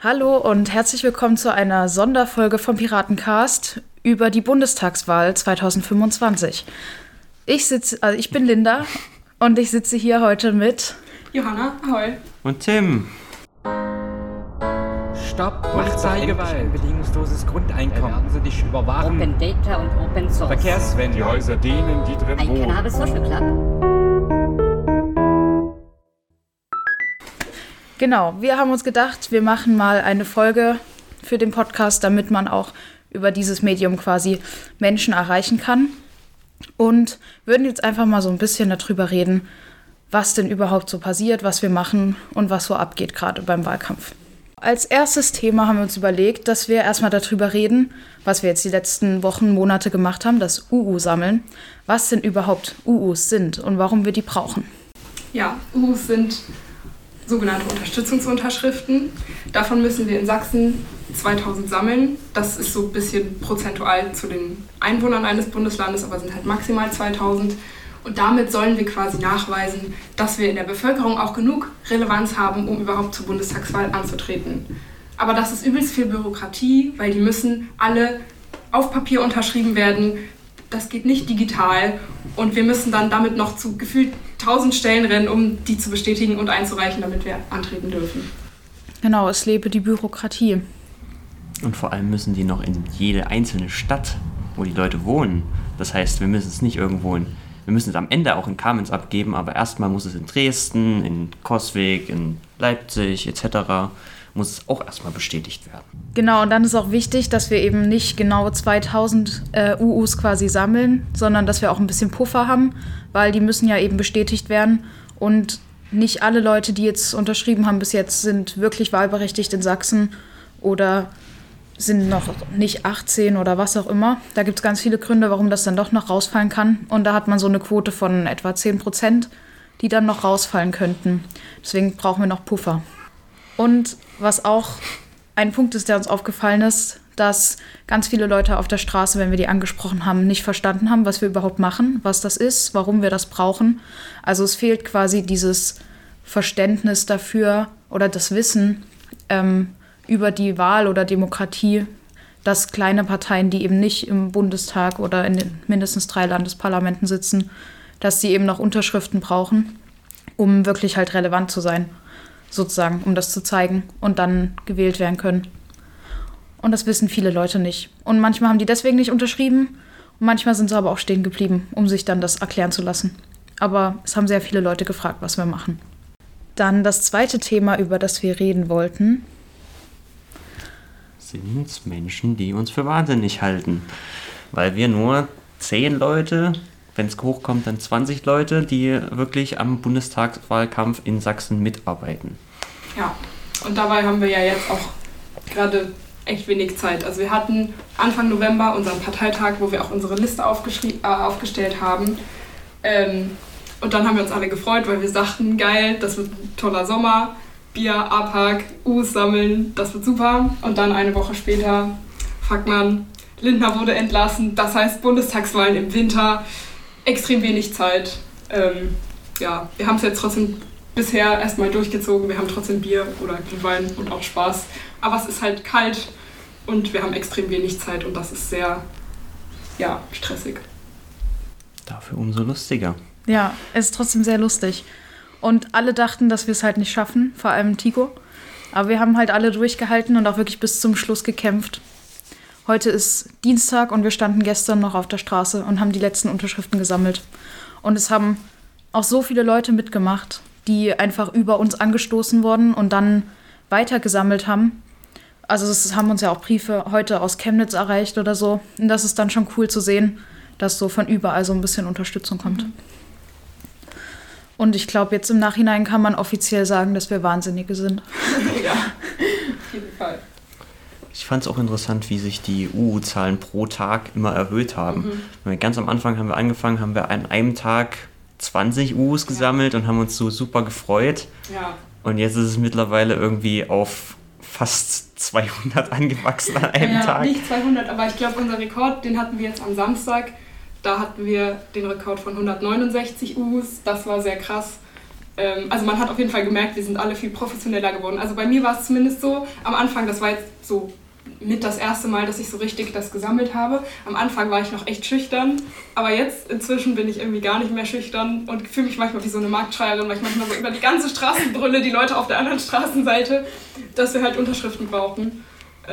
Hallo und herzlich willkommen zu einer Sonderfolge vom Piratencast über die Bundestagswahl 2025. Ich bin Linda und ich sitze hier heute mit Johanna, ahoi. Und Tim. Stopp Polizeigewalt. Bedingungsloses Grundeinkommen. Werden Sie dich überwachen. Open Data und Open Source. Verkehrswende. Die Häuser denen, die drin Ein wohnen. Cannabis Social Club. Genau, wir haben uns gedacht, wir machen mal eine Folge für den Podcast, damit man auch über dieses Medium quasi Menschen erreichen kann. Und würden jetzt einfach mal so ein bisschen darüber reden, was denn überhaupt so passiert, was wir machen und was so abgeht gerade beim Wahlkampf. Als erstes Thema haben wir uns überlegt, dass wir erstmal darüber reden, was wir jetzt die letzten Wochen, Monate gemacht haben, das UU sammeln, was denn überhaupt UUs sind und warum wir die brauchen. Ja, UUs sind sogenannte Unterstützungsunterschriften. Davon müssen wir in Sachsen 2000 sammeln. Das ist so ein bisschen prozentual zu den Einwohnern eines Bundeslandes, aber sind halt maximal 2000. Und damit sollen wir quasi nachweisen, dass wir in der Bevölkerung auch genug Relevanz haben, um überhaupt zur Bundestagswahl anzutreten. Aber das ist übelst viel Bürokratie, weil die müssen alle auf Papier unterschrieben werden. Das geht nicht digital und wir müssen dann damit noch zu gefühlt 1000 Stellen rennen, um die zu bestätigen und einzureichen, damit wir antreten dürfen. Genau, es lebe die Bürokratie. Und vor allem müssen die noch in jede einzelne Stadt, wo die Leute wohnen. Das heißt, wir müssen es nicht irgendwo wir müssen es am Ende auch in Kamenz abgeben, aber erstmal muss es in Dresden, in Coswig, in Leipzig etc. muss es auch erstmal bestätigt werden. Genau, und dann ist auch wichtig, dass wir eben nicht genau 2000 UUs quasi sammeln, sondern dass wir auch ein bisschen Puffer haben, weil die müssen ja eben bestätigt werden. Und nicht alle Leute, die jetzt unterschrieben haben bis jetzt, sind wirklich wahlberechtigt in Sachsen oder sind noch nicht 18 oder was auch immer. Da gibt es ganz viele Gründe, warum das dann doch noch rausfallen kann. Und da hat man so eine Quote von etwa 10%, die dann noch rausfallen könnten. Deswegen brauchen wir noch Puffer. Und was auch ein Punkt ist, der uns aufgefallen ist, dass ganz viele Leute auf der Straße, wenn wir die angesprochen haben, nicht verstanden haben, was wir überhaupt machen, was das ist, warum wir das brauchen. Also es fehlt quasi dieses Verständnis dafür oder das Wissen über die Wahl oder Demokratie, dass kleine Parteien, die eben nicht im Bundestag oder in den mindestens 3 Landesparlamenten sitzen, dass sie eben noch Unterschriften brauchen, um wirklich halt relevant zu sein. Sozusagen, um das zu zeigen und dann gewählt werden können. Und das wissen viele Leute nicht. Und manchmal haben die deswegen nicht unterschrieben und manchmal sind sie aber auch stehen geblieben, um sich dann das erklären zu lassen. Aber es haben sehr viele Leute gefragt, was wir machen. Dann das zweite Thema, über das wir reden wollten. Sind Menschen, die uns für wahnsinnig halten. Weil wir nur 10 Leute, wenn es hochkommt, dann 20 Leute, die wirklich am Bundestagswahlkampf in Sachsen mitarbeiten. Ja, und dabei haben wir ja jetzt auch gerade echt wenig Zeit. Also wir hatten Anfang November unseren Parteitag, wo wir auch unsere Liste aufgestellt haben. Und dann haben wir uns alle gefreut, weil wir sagten, geil, das wird ein toller Sommer, Bier, Abhack, Us sammeln, das wird super. Und dann eine Woche später fragt man, Lindner wurde entlassen, das heißt Bundestagswahlen im Winter, extrem wenig Zeit. Wir haben es jetzt trotzdem bisher erstmal durchgezogen. Wir haben trotzdem Bier oder Glühwein und auch Spaß. Aber es ist halt kalt und wir haben extrem wenig Zeit und das ist sehr, stressig. Dafür umso lustiger. Ja, es ist trotzdem sehr lustig. Und alle dachten, dass wir es halt nicht schaffen, vor allem Tico. Aber wir haben halt alle durchgehalten und auch wirklich bis zum Schluss gekämpft. Heute ist Dienstag und wir standen gestern noch auf der Straße und haben die letzten Unterschriften gesammelt. Und es haben auch so viele Leute mitgemacht, die einfach über uns angestoßen wurden und dann weitergesammelt haben. Also es haben uns ja auch Briefe heute aus Chemnitz erreicht oder so. Und das ist dann schon cool zu sehen, dass so von überall so ein bisschen Unterstützung kommt. Und ich glaube, jetzt im Nachhinein kann man offiziell sagen, dass wir Wahnsinnige sind. Ja, auf jeden Fall. Ich fand es auch interessant, wie sich die UU-Zahlen pro Tag immer erhöht haben. Ganz am Anfang haben wir an einem Tag 20 UUs gesammelt und haben uns so super gefreut. Ja. Und jetzt ist es mittlerweile irgendwie auf fast 200 angewachsen an einem Tag. Nicht 200, aber ich glaube, unser Rekord, den hatten wir jetzt am Samstag. Da hatten wir den Rekord von 169 UUs. Das war sehr krass. Also man hat auf jeden Fall gemerkt, wir sind alle viel professioneller geworden. Also bei mir war es zumindest so, am Anfang, das war jetzt so mit das erste Mal, dass ich so richtig das gesammelt habe. Am Anfang war ich noch echt schüchtern, aber jetzt inzwischen bin ich irgendwie gar nicht mehr schüchtern und fühle mich manchmal wie so eine Marktschreierin, weil ich manchmal so über die ganze Straße brülle, die Leute auf der anderen Straßenseite, dass wir halt Unterschriften brauchen.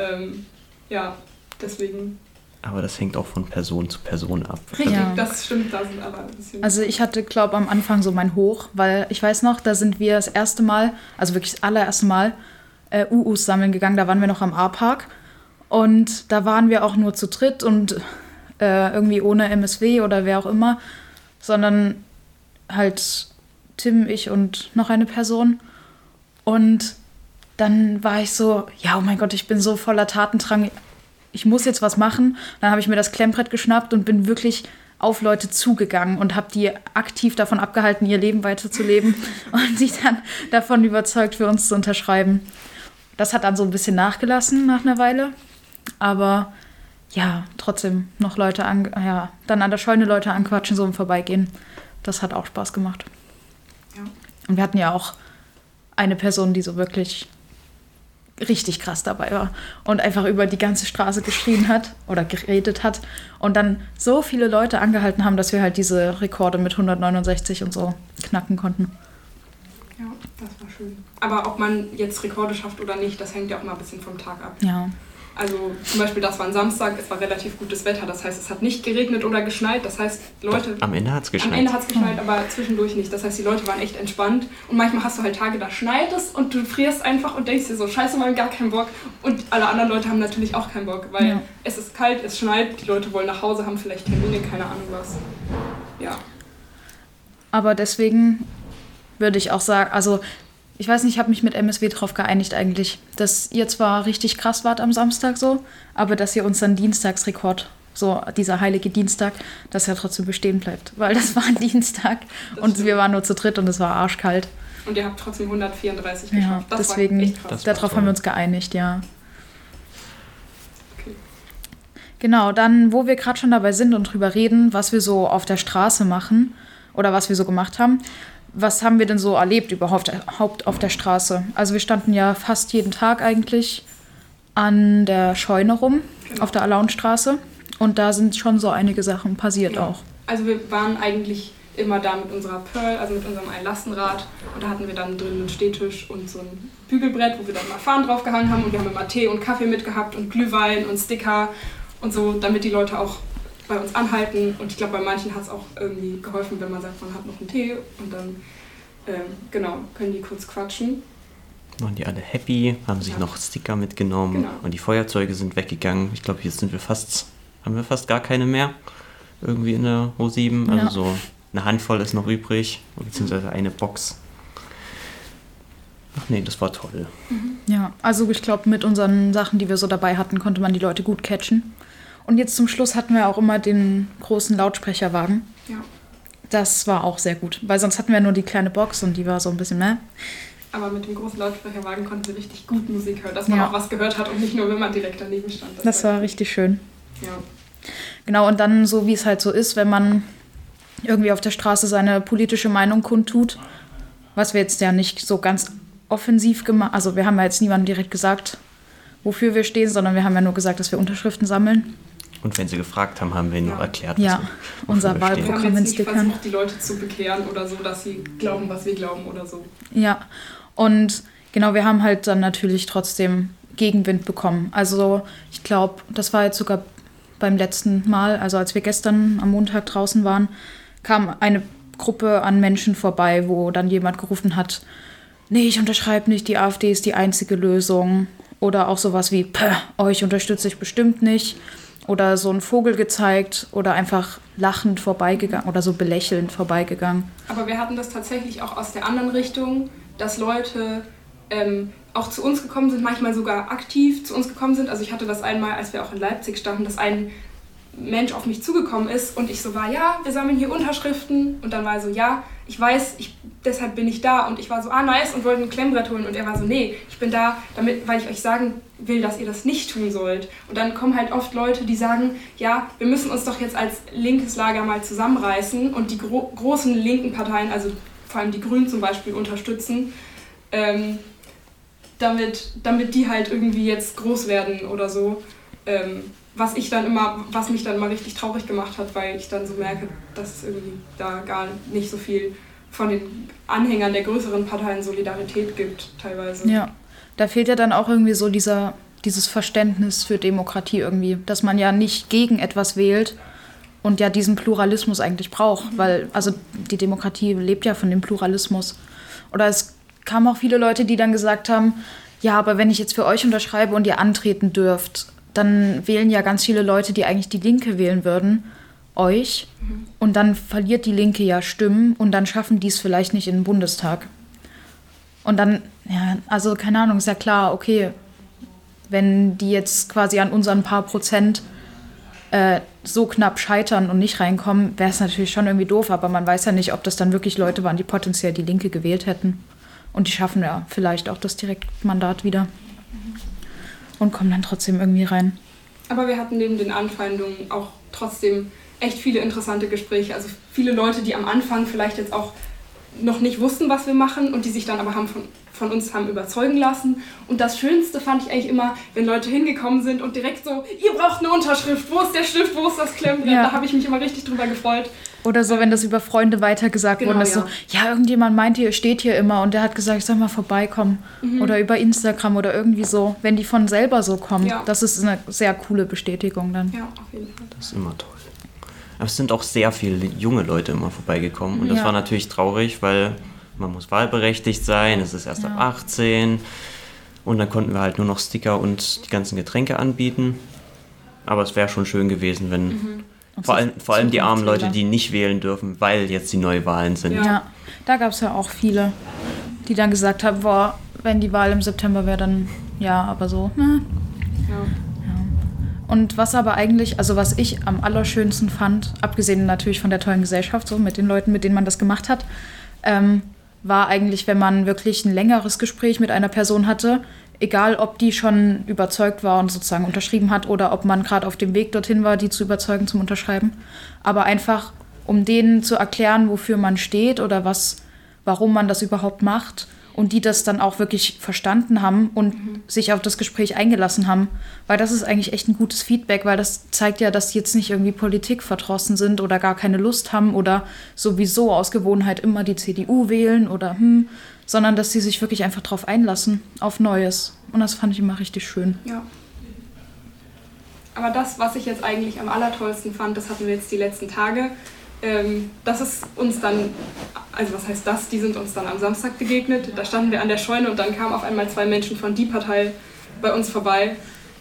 Ja, deswegen... Aber das hängt auch von Person zu Person ab. Richtig, Ja. das stimmt, da sind aber ein bisschen... Also ich hatte, glaube am Anfang so mein Hoch, weil ich weiß noch, da sind wir das erste Mal, also wirklich das allererste Mal, UUs sammeln gegangen. Da waren wir noch am A-Park und da waren wir auch nur zu dritt und irgendwie ohne MSW oder wer auch immer, sondern halt Tim, ich und noch eine Person. Und dann war ich so, ja, oh mein Gott, ich bin so voller Tatendrang, ich muss jetzt was machen. Dann habe ich mir das Klemmbrett geschnappt und bin wirklich auf Leute zugegangen und habe die aktiv davon abgehalten, ihr Leben weiterzuleben und sie dann davon überzeugt, für uns zu unterschreiben. Das hat dann so ein bisschen nachgelassen nach einer Weile, aber ja, trotzdem noch Leute dann an der Scheune Leute anquatschen, so im Vorbeigehen. Das hat auch Spaß gemacht. Ja. Und wir hatten ja auch eine Person, die so wirklich richtig krass dabei war und einfach über die ganze Straße geschrien hat oder geredet hat und dann so viele Leute angehalten haben, dass wir halt diese Rekorde mit 169 und so knacken konnten. Ja, das war schön. Aber ob man jetzt Rekorde schafft oder nicht, das hängt ja auch mal ein bisschen vom Tag ab. Ja. Also zum Beispiel, das war ein Samstag, es war relativ gutes Wetter, das heißt, es hat nicht geregnet oder geschneit, das heißt, Leute... Doch, am Ende hat es geschneit. Am Ende hat es geschneit, aber zwischendurch nicht. Das heißt, die Leute waren echt entspannt und manchmal hast du halt Tage, da schneit es und du frierst einfach und denkst dir so, scheiße, wir haben gar keinen Bock. Und alle anderen Leute haben natürlich auch keinen Bock, weil es ist kalt, es schneit, die Leute wollen nach Hause, haben vielleicht Termine, keine Ahnung was. Ja. Aber deswegen würde ich auch sagen, also ich weiß nicht, ich habe mich mit MSW drauf geeinigt eigentlich, dass ihr zwar richtig krass wart am Samstag so, aber dass ihr unseren Dienstagsrekord, so dieser heilige Dienstag, dass er trotzdem bestehen bleibt. Weil das war ein Dienstag und wir waren nur zu dritt und es war arschkalt. Und ihr habt trotzdem 134 Ja, geschafft. Das deswegen, war echt krass. darauf haben wir uns geeinigt, ja. Okay. Genau, dann, wo wir gerade schon dabei sind und drüber reden, was wir so auf der Straße machen oder was wir so gemacht haben. Was haben wir denn so erlebt überhaupt auf der Straße? Also wir standen ja fast jeden Tag eigentlich an der Scheune rum, Genau. auf der Alaunstraße. Und da sind schon so einige Sachen passiert auch. Also wir waren eigentlich immer da mit unserer Pearl, also mit unserem Einlastenrad. Und da hatten wir dann drin einen Stehtisch und so ein Bügelbrett, wo wir dann mal Fahnen draufgehangen haben. Und wir haben immer Tee und Kaffee mitgehabt und Glühwein und Sticker und so, damit die Leute auch bei uns anhalten. Und ich glaube, bei manchen hat es auch irgendwie geholfen, wenn man sagt, man hat noch einen Tee. Und dann, genau, können die kurz quatschen. Waren die alle happy, haben sich noch Sticker mitgenommen Genau. und die Feuerzeuge sind weggegangen. Ich glaube, jetzt haben wir fast gar keine mehr. Irgendwie in der O7. Ja. Also so eine Handvoll ist noch übrig, beziehungsweise eine Box. Ach nee, das war toll. Ja, also ich glaube, mit unseren Sachen, die wir so dabei hatten, konnte man die Leute gut catchen. Und jetzt zum Schluss hatten wir auch immer den großen Lautsprecherwagen. Ja. Das war auch sehr gut, weil sonst hatten wir nur die kleine Box und die war so ein bisschen mehr. Aber mit dem großen Lautsprecherwagen konnten wir richtig gut Musik hören, dass man Ja. auch was gehört hat und nicht nur, wenn man direkt daneben stand. Das war richtig schön. Ja. Genau, und dann so, wie es halt so ist, wenn man irgendwie auf der Straße seine politische Meinung kundtut, was wir jetzt ja nicht so ganz offensiv gemacht, also wir haben ja jetzt niemandem direkt gesagt, wofür wir stehen, sondern wir haben ja nur gesagt, dass wir Unterschriften sammeln. Und wenn sie gefragt haben, haben wir ihnen Ja. noch erklärt, Ja, wofür unser wir Wir stehen. Wahlprogramm. haben Wenn jetzt es nicht dir kann. versucht, die Leute zu bekehren oder so, dass sie glauben, was wir glauben oder so. Ja, und genau, wir haben halt dann natürlich trotzdem Gegenwind bekommen. Also ich glaube, das war jetzt sogar beim letzten Mal, also als wir gestern am Montag draußen waren, kam eine Gruppe an Menschen vorbei, wo dann jemand gerufen hat, nee, ich unterschreibe nicht, die AfD ist die einzige Lösung. Oder auch sowas wie, euch unterstütze ich bestimmt nicht. Oder so einen Vogel gezeigt oder einfach lachend vorbeigegangen oder so belächelnd vorbeigegangen. Aber wir hatten das tatsächlich auch aus der anderen Richtung, dass Leute auch zu uns gekommen sind, manchmal sogar aktiv zu uns gekommen sind. Also ich hatte das einmal, als wir auch in Leipzig standen, dass ein Mensch auf mich zugekommen ist und ich so war, ja, wir sammeln hier Unterschriften. Und dann war er so, ja, ich weiß, deshalb bin ich da. Und ich war so, nice, und wollte ein Klemmbrett holen. Und er war so, nee, ich bin da, weil ich euch sagen will, dass ihr das nicht tun sollt. Und dann kommen halt oft Leute, die sagen, ja, wir müssen uns doch jetzt als linkes Lager mal zusammenreißen. Und die großen linken Parteien, also vor allem die Grünen zum Beispiel unterstützen, damit die halt irgendwie jetzt groß werden oder so. Was mich dann immer richtig traurig gemacht hat, weil ich dann so merke, dass es irgendwie da gar nicht so viel von den Anhängern der größeren Parteien Solidarität gibt, teilweise. Ja, da fehlt ja dann auch irgendwie so dieses Verständnis für Demokratie irgendwie, dass man ja nicht gegen etwas wählt und ja diesen Pluralismus eigentlich braucht, weil also die Demokratie lebt ja von dem Pluralismus. Oder es kamen auch viele Leute, die dann gesagt haben, ja, aber wenn ich jetzt für euch unterschreibe und ihr antreten dürft, dann wählen ja ganz viele Leute, die eigentlich die Linke wählen würden, euch. Und dann verliert die Linke ja Stimmen und dann schaffen die es vielleicht nicht in den Bundestag. Und dann, ja, also keine Ahnung, ist ja klar, okay, wenn die jetzt quasi an unseren paar Prozent so knapp scheitern und nicht reinkommen, wäre es natürlich schon irgendwie doof, aber man weiß ja nicht, ob das dann wirklich Leute waren, die potenziell die Linke gewählt hätten. Und die schaffen ja vielleicht auch das Direktmandat wieder. Und kommen dann trotzdem irgendwie rein. Aber wir hatten neben den Anfeindungen auch trotzdem echt viele interessante Gespräche. Also viele Leute, die am Anfang vielleicht jetzt auch noch nicht wussten, was wir machen und die sich dann aber von uns haben überzeugen lassen. Und das Schönste fand ich eigentlich immer, wenn Leute hingekommen sind und direkt so, ihr braucht eine Unterschrift, wo ist der Stift, wo ist das Klemmbrett? Ja. Da habe ich mich immer richtig drüber gefreut. Oder so, wenn das über Freunde weitergesagt wurde, ist so, ja, irgendjemand meinte, ihr steht hier immer und der hat gesagt, ich soll mal vorbeikommen. Oder über Instagram oder irgendwie so, wenn die von selber so kommen. Ja. Das ist eine sehr coole Bestätigung dann. Ja, auf jeden Fall. Das ist immer toll. Aber es sind auch sehr viele junge Leute immer vorbeigekommen und das war natürlich traurig, weil man muss wahlberechtigt sein, es ist erst ab 18 und dann konnten wir halt nur noch Sticker und die ganzen Getränke anbieten. Aber es wäre schon schön gewesen, wenn vor allem die armen Leute, die nicht wählen dürfen, weil jetzt die Neuwahlen sind. Ja, da gab es ja auch viele, die dann gesagt haben, boah, wenn die Wahl im September wäre, dann ja, aber so, ne? Ja. Und was aber eigentlich, also was ich am allerschönsten fand, abgesehen natürlich von der tollen Gesellschaft, so mit den Leuten, mit denen man das gemacht hat, war eigentlich, wenn man wirklich ein längeres Gespräch mit einer Person hatte, egal ob die schon überzeugt war und sozusagen unterschrieben hat oder ob man gerade auf dem Weg dorthin war, die zu überzeugen zum Unterschreiben, aber einfach, um denen zu erklären, wofür man steht oder warum man das überhaupt macht und die das dann auch wirklich verstanden haben und sich auf das Gespräch eingelassen haben, weil das ist eigentlich echt ein gutes Feedback, weil das zeigt ja, dass die jetzt nicht irgendwie Politik verdrossen sind oder gar keine Lust haben oder sowieso aus Gewohnheit immer die CDU wählen oder sondern dass sie sich wirklich einfach drauf einlassen, auf Neues. Und das fand ich immer richtig schön. Ja. Aber das, was ich jetzt eigentlich am allertollsten fand, das hatten wir jetzt die letzten Tage, das ist uns dann, also was heißt das, die sind uns dann am Samstag begegnet, da standen wir an der Scheune und dann kamen auf einmal 2 Menschen von die Partei bei uns vorbei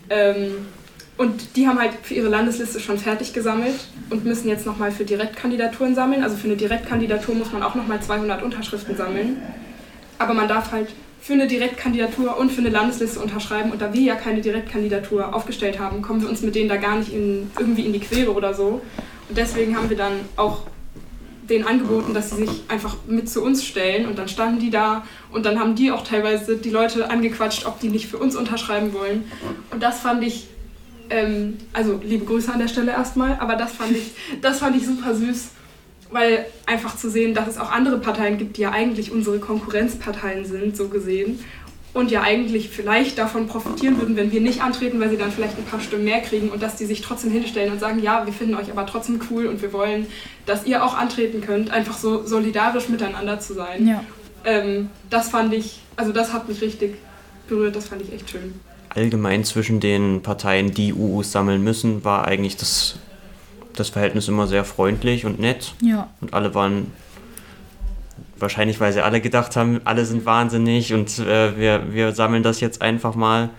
und die haben halt für ihre Landesliste schon fertig gesammelt und müssen jetzt nochmal für Direktkandidaturen sammeln, also für eine Direktkandidatur muss man auch nochmal 200 Unterschriften sammeln, aber man darf halt für eine Direktkandidatur und für eine Landesliste unterschreiben und da wir ja keine Direktkandidatur aufgestellt haben, kommen wir uns mit denen da gar nicht irgendwie in die Quere oder so. Und deswegen haben wir dann auch denen angeboten, dass sie sich einfach mit zu uns stellen und dann standen die da und dann haben die auch teilweise die Leute angequatscht, ob die nicht für uns unterschreiben wollen. Und das fand ich, also liebe Grüße an der Stelle erstmal, aber das fand ich super süß, weil einfach zu sehen, dass es auch andere Parteien gibt, die ja eigentlich unsere Konkurrenzparteien sind, so gesehen. Und ja eigentlich vielleicht davon profitieren würden, wenn wir nicht antreten, weil sie dann vielleicht ein paar Stimmen mehr kriegen und dass die sich trotzdem hinstellen und sagen, ja, wir finden euch aber trotzdem cool und wir wollen, dass ihr auch antreten könnt, einfach so solidarisch miteinander zu sein. Ja. Das fand ich, also das hat mich richtig berührt, das fand ich echt schön. Allgemein zwischen den Parteien, die UUs sammeln müssen, war eigentlich das Verhältnis immer sehr freundlich und nett. Ja. Und alle waren... Wahrscheinlich, weil sie alle gedacht haben, alle sind wahnsinnig und wir sammeln das jetzt einfach mal.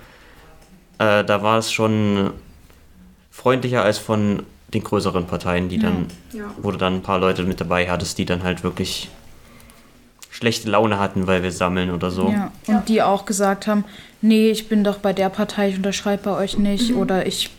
Da war es schon freundlicher als von den größeren Parteien, die wo du dann ein paar Leute mit dabei hattest, die dann halt wirklich schlechte Laune hatten, weil wir sammeln oder so. Ja, und die auch gesagt haben, nee, ich bin doch bei der Partei, ich unterschreibe bei euch nicht oder ich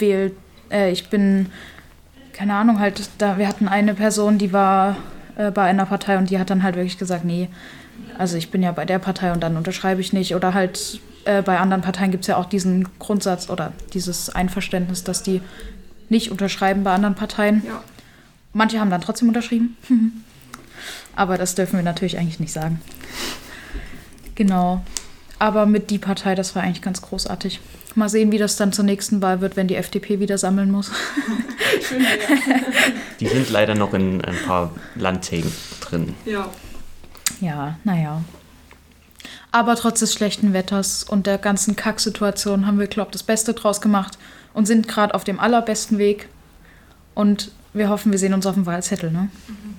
bin, keine Ahnung, halt, wir hatten eine Person, die war bei einer Partei und die hat dann halt wirklich gesagt, nee, also ich bin ja bei der Partei und dann unterschreibe ich nicht. Oder halt bei anderen Parteien gibt es ja auch diesen Grundsatz oder dieses Einverständnis, dass die nicht unterschreiben bei anderen Parteien. Ja. Manche haben dann trotzdem unterschrieben. Aber das dürfen wir natürlich eigentlich nicht sagen. Genau. Aber mit die Partei, das war eigentlich ganz großartig. Mal sehen, wie das dann zur nächsten Wahl wird, wenn die FDP wieder sammeln muss. Schön, ja. Die sind leider noch in ein paar Landtägen drin. Ja. Ja, naja. Aber trotz des schlechten Wetters und der ganzen Kacksituation haben wir, glaube ich, das Beste draus gemacht und sind gerade auf dem allerbesten Weg. Und wir hoffen, wir sehen uns auf dem Wahlzettel, ne?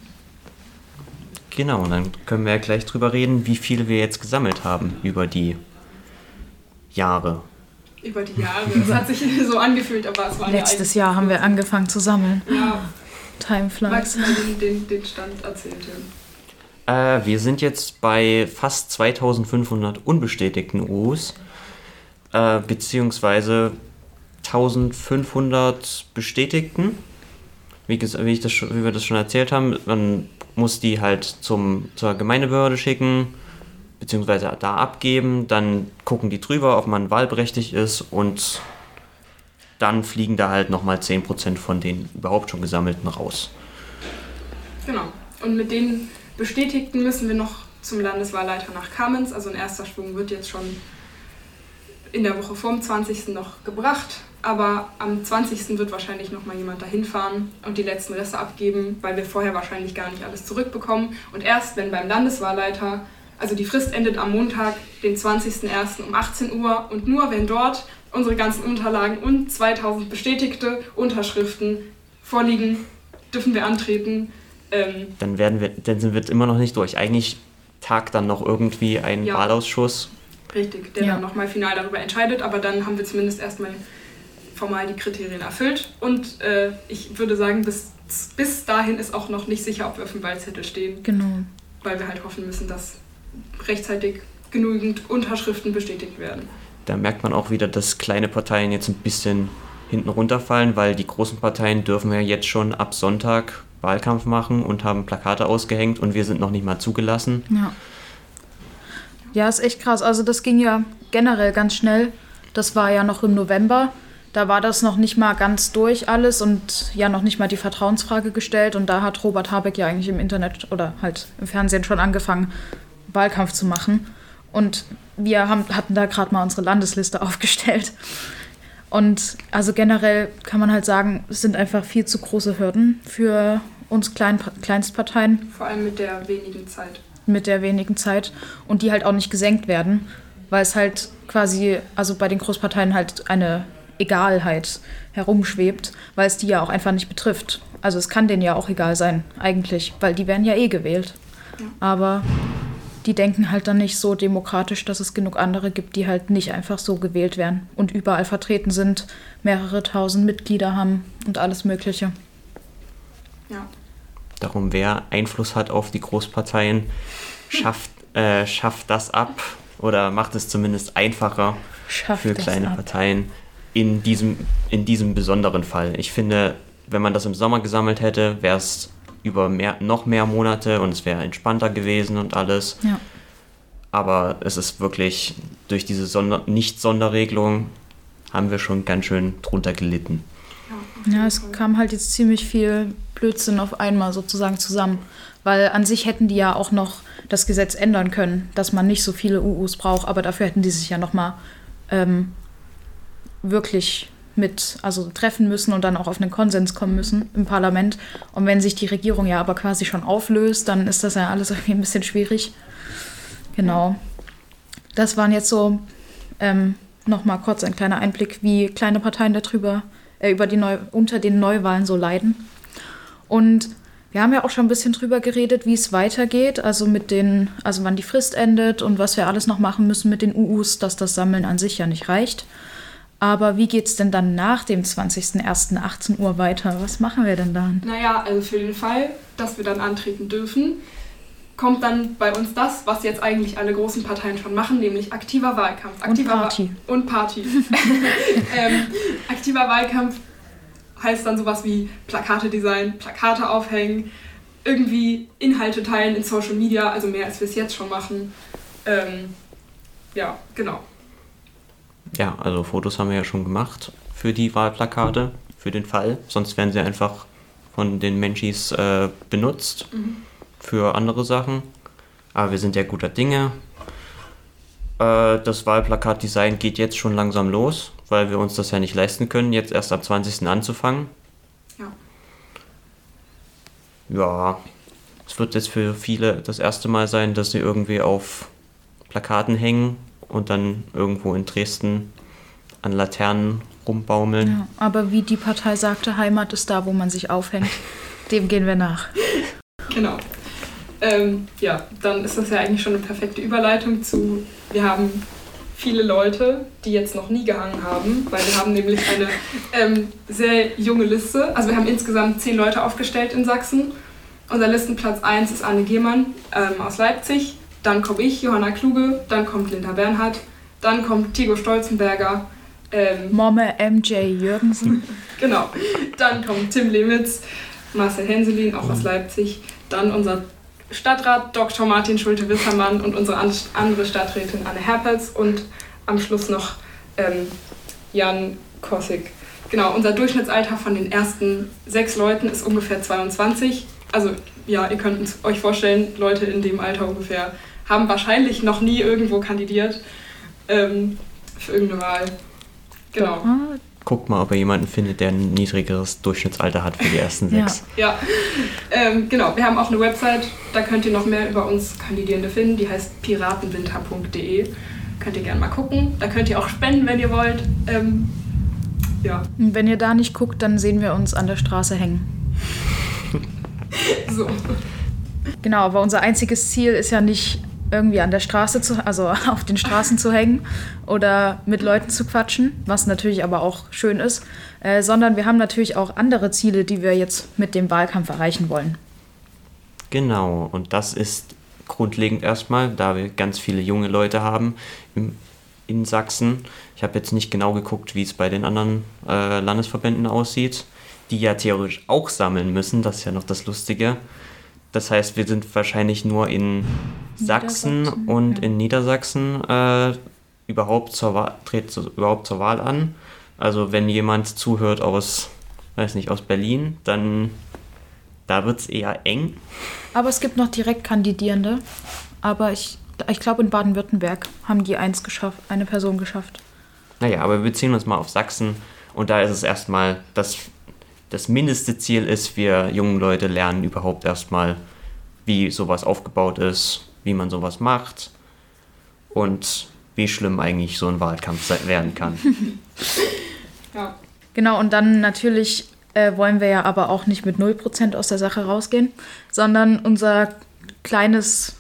Genau, und dann können wir ja gleich drüber reden, wie viel wir jetzt gesammelt haben über die Jahre. Über die Jahre. Das hat sich so angefühlt, aber es war Letztes Jahr haben wir angefangen zu sammeln. Ja. Time flies. Magst du mal den Stand erzählen, Tim? Wir sind jetzt bei fast 2500 unbestätigten UUs, beziehungsweise 1500 bestätigten. Wie wir das schon erzählt haben, man muss die halt zur Gemeindebehörde schicken, beziehungsweise da abgeben, dann gucken die drüber, ob man wahlberechtigt ist und dann fliegen da halt nochmal 10% von den überhaupt schon gesammelten raus. Genau. Und mit den Bestätigten müssen wir noch zum Landeswahlleiter nach Kamenz. Also ein erster Schwung wird jetzt schon in der Woche vorm 20. noch gebracht. Aber am 20. wird wahrscheinlich noch mal jemand dahin fahren und die letzten Reste abgeben, weil wir vorher wahrscheinlich gar nicht alles zurückbekommen. Und erst wenn beim Landeswahlleiter, also die Frist endet am Montag, den 20.01. um 18 Uhr und nur wenn dort unsere ganzen Unterlagen und 2000 bestätigte Unterschriften vorliegen, dürfen wir antreten. Dann sind wir immer noch nicht durch. Eigentlich tagt dann noch irgendwie ein Wahlausschuss. Richtig, der dann nochmal final darüber entscheidet, aber dann haben wir zumindest erstmal formal die Kriterien erfüllt und ich würde sagen, bis dahin ist auch noch nicht sicher, ob wir auf dem Wahlzettel stehen. Genau. Weil wir halt hoffen müssen, dass rechtzeitig genügend Unterschriften bestätigt werden. Da merkt man auch wieder, dass kleine Parteien jetzt ein bisschen hinten runterfallen, weil die großen Parteien dürfen ja jetzt schon ab Sonntag Wahlkampf machen und haben Plakate ausgehängt und wir sind noch nicht mal zugelassen. Ja. Ja, ist echt krass. Also das ging ja generell ganz schnell. Das war ja noch im November. Da war das noch nicht mal ganz durch alles und ja noch nicht mal die Vertrauensfrage gestellt. Und da hat Robert Habeck ja eigentlich im Internet oder halt im Fernsehen schon angefangen, Wahlkampf zu machen. Und wir hatten da gerade mal unsere Landesliste aufgestellt. Und also generell kann man halt sagen, es sind einfach viel zu große Hürden für uns Kleinstparteien. Vor allem mit der wenigen Zeit. Mit der wenigen Zeit und die halt auch nicht gesenkt werden, weil es halt quasi, also bei den Großparteien halt eine Egalheit herumschwebt, weil es die ja auch einfach nicht betrifft. Also es kann denen ja auch egal sein, eigentlich, weil die werden ja eh gewählt. Ja. Aber die denken halt dann nicht so demokratisch, dass es genug andere gibt, die halt nicht einfach so gewählt werden und überall vertreten sind, mehrere tausend Mitglieder haben und alles Mögliche. Ja. Darum, wer Einfluss hat auf die Großparteien, schafft das ab oder macht es zumindest einfacher für kleine Parteien in diesem besonderen Fall. Ich finde, wenn man das im Sommer gesammelt hätte, wäre es über noch mehr Monate und es wäre entspannter gewesen und alles. Ja. Aber es ist wirklich, durch diese Nicht-Sonderregelung haben wir schon ganz schön drunter gelitten. Ja, es kam halt jetzt ziemlich viel Blödsinn auf einmal sozusagen zusammen. Weil an sich hätten die ja auch noch das Gesetz ändern können, dass man nicht so viele UUs braucht, aber dafür hätten die sich ja nochmal wirklich treffen müssen und dann auch auf einen Konsens kommen müssen im Parlament. Und wenn sich die Regierung ja aber quasi schon auflöst, dann ist das ja alles irgendwie ein bisschen schwierig. Genau. Das waren jetzt so nochmal kurz ein kleiner Einblick, wie kleine Parteien unter den Neuwahlen so leiden. Und wir haben ja auch schon ein bisschen drüber geredet, wie es weitergeht, also wann die Frist endet und was wir alles noch machen müssen mit den UUs, dass das Sammeln an sich ja nicht reicht. Aber wie geht's denn dann nach dem 20.01.18 Uhr weiter? Was machen wir denn dann? Naja, also für den Fall, dass wir dann antreten dürfen, kommt dann bei uns das, was jetzt eigentlich alle großen Parteien schon machen, nämlich aktiver Wahlkampf. Und Party. Aktiver Wahlkampf heißt dann sowas wie Plakate designen, Plakate aufhängen, irgendwie Inhalte teilen in Social Media, also mehr als wir es jetzt schon machen. Ja, genau. Ja, also Fotos haben wir ja schon gemacht für die Wahlplakate, für den Fall. Sonst werden sie einfach von den Menschis benutzt. für andere Sachen. Aber wir sind ja guter Dinge. Das Wahlplakatdesign geht jetzt schon langsam los, weil wir uns das ja nicht leisten können, jetzt erst am 20. anzufangen. Ja. Ja, es wird jetzt für viele das erste Mal sein, dass sie irgendwie auf Plakaten hängen und dann irgendwo in Dresden an Laternen rumbaumeln. Ja, aber wie die Partei sagte, Heimat ist da, wo man sich aufhängt. Dem gehen wir nach. Genau. Ja, dann ist das ja eigentlich schon eine perfekte Überleitung zu, wir haben viele Leute, die jetzt noch nie gehangen haben, weil wir haben nämlich eine sehr junge Liste. Also wir haben insgesamt 10 Leute aufgestellt in Sachsen. Unser Listenplatz 1 ist Anne Gehmann aus Leipzig. Dann komme ich, Johanna Kluge. Dann kommt Linda Bernhardt. Dann kommt Thigo Stolzenberger. Momme MJ Jürgensen. Genau. Dann kommt Tim Lemitz, Marcel Henselin, auch aus Leipzig. Dann unser Stadtrat Dr. Martin Schulte-Wissermann und unsere andere Stadträtin Anne Herpels und am Schluss noch Jan Kossig. Genau, unser Durchschnittsalter von den ersten 6 Leuten ist ungefähr 22. Also ja, ihr könnt euch vorstellen, Leute in dem Alter ungefähr haben wahrscheinlich noch nie irgendwo kandidiert für irgendeine Wahl. Genau. Guckt mal, ob ihr jemanden findet, der ein niedrigeres Durchschnittsalter hat für die ersten 6. Ja. Genau, wir haben auch eine Website, da könnt ihr noch mehr über uns Kandidierende finden, die heißt piratenwinter.de. Könnt ihr gerne mal gucken, da könnt ihr auch spenden, wenn ihr wollt. Ja. Und wenn ihr da nicht guckt, dann sehen wir uns an der Straße hängen. So. Genau, aber unser einziges Ziel ist ja nicht irgendwie an der Straße also auf den Straßen zu hängen oder mit Leuten zu quatschen, was natürlich aber auch schön ist, sondern wir haben natürlich auch andere Ziele, die wir jetzt mit dem Wahlkampf erreichen wollen. Genau, und das ist grundlegend erstmal, da wir ganz viele junge Leute haben in Sachsen. Ich habe jetzt nicht genau geguckt, wie es bei den anderen Landesverbänden aussieht, die ja theoretisch auch sammeln müssen, das ist ja noch das Lustige. Das heißt, wir sind wahrscheinlich nur in Sachsen und in Niedersachsen überhaupt zur Wahl an. Also wenn jemand zuhört aus Berlin, dann da wird es eher eng. Aber es gibt noch Direktkandidierende. Aber ich glaube, in Baden-Württemberg haben die eine Person geschafft. Naja, aber wir beziehen uns mal auf Sachsen. Und da ist es erstmal, das mindeste Ziel ist, wir jungen Leute lernen überhaupt erstmal, wie sowas aufgebaut ist, wie man sowas macht und wie schlimm eigentlich so ein Wahlkampf werden kann. Ja. Genau, und dann natürlich wollen wir ja aber auch nicht mit 0% aus der Sache rausgehen, sondern unser kleines,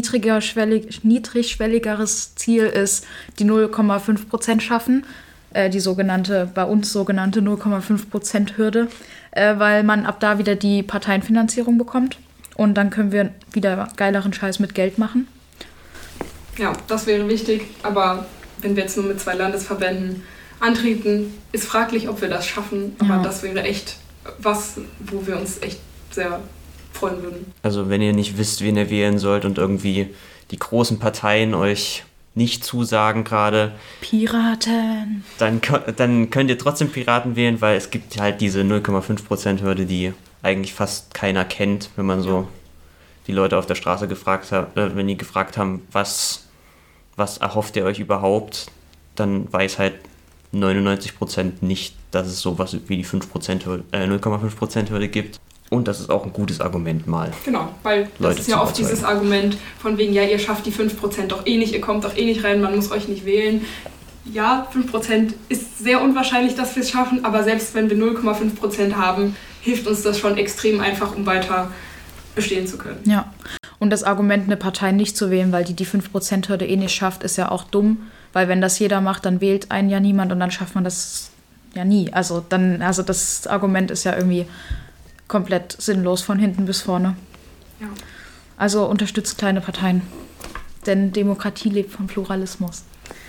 niedrigschwelligeres Ziel ist, die 0,5% schaffen. Die bei uns sogenannte 0,5%-Hürde, weil man ab da wieder die Parteienfinanzierung bekommt und dann können wir wieder geileren Scheiß mit Geld machen. Ja, das wäre wichtig, aber wenn wir jetzt nur mit 2 Landesverbänden antreten, ist fraglich, ob wir das schaffen, aber das wäre echt was, wo wir uns echt sehr freuen würden. Also wenn ihr nicht wisst, wen ihr wählen sollt und irgendwie die großen Parteien euch nicht zusagen gerade. Piraten. Dann könnt ihr trotzdem Piraten wählen, weil es gibt halt diese 0,5%-Hürde, die eigentlich fast keiner kennt, wenn man so die Leute auf der Straße gefragt hat, wenn die gefragt haben, was erhofft ihr euch überhaupt, dann weiß halt 99% nicht, dass es sowas wie die 0,5%-Hürde gibt. Und das ist auch ein gutes Argument mal. Genau, weil das Leute ist ja oft dieses Argument von wegen, ja, ihr schafft die 5% doch eh nicht, ihr kommt doch eh nicht rein, man muss euch nicht wählen. Ja, 5% ist sehr unwahrscheinlich, dass wir es schaffen, aber selbst wenn wir 0,5% haben, hilft uns das schon extrem einfach, um weiter bestehen zu können. Ja, und das Argument, eine Partei nicht zu wählen, weil die 5%-Hürde eh nicht schafft, ist ja auch dumm, weil wenn das jeder macht, dann wählt einen ja niemand und dann schafft man das ja nie. Also das Argument ist ja irgendwie komplett sinnlos von hinten bis vorne. Ja. Also unterstützt kleine Parteien, denn Demokratie lebt vom Pluralismus.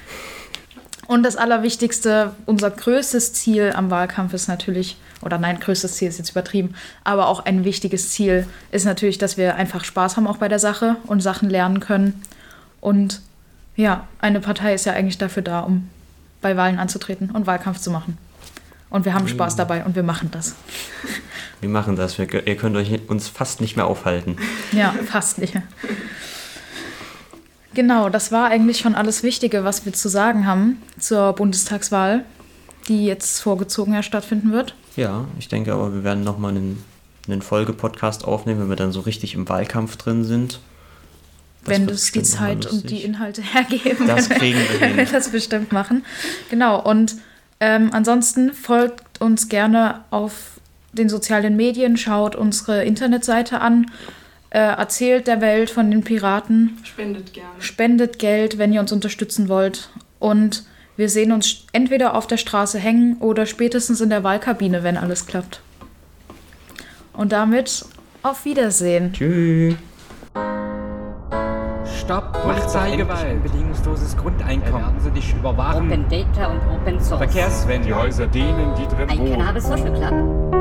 Und das Allerwichtigste, unser größtes Ziel am Wahlkampf ist natürlich, größtes Ziel ist jetzt übertrieben, aber auch ein wichtiges Ziel ist natürlich, dass wir einfach Spaß haben auch bei der Sache und Sachen lernen können. Und ja, eine Partei ist ja eigentlich dafür da, um bei Wahlen anzutreten und Wahlkampf zu machen. Und wir haben Spaß dabei und wir machen das. Wir machen das. Ihr könnt uns fast nicht mehr aufhalten. Ja, fast nicht. Genau, das war eigentlich schon alles Wichtige, was wir zu sagen haben zur Bundestagswahl, die jetzt vorgezogen stattfinden wird. Ja, ich denke aber, wir werden nochmal einen Folge-Podcast aufnehmen, wenn wir dann so richtig im Wahlkampf drin sind. Wenn das die Zeit und die Inhalte hergeben. Das kriegen wir hin. Wenn wir das bestimmt machen. Genau, und ansonsten folgt uns gerne auf den sozialen Medien, schaut unsere Internetseite an, erzählt der Welt von den Piraten. Spendet gerne. Spendet Geld, wenn ihr uns unterstützen wollt. Und wir sehen uns entweder auf der Straße hängen oder spätestens in der Wahlkabine, wenn alles klappt. Und damit auf Wiedersehen. Tschüss. Stopp, Polizeigewalt. Ein bedingungsloses Grundeinkommen. Werden Sie dich überwachen. Open Data und Open Source. Verkehrswende. Die Häuser denen, die drin Ein wohnen. Cannabis Social Club.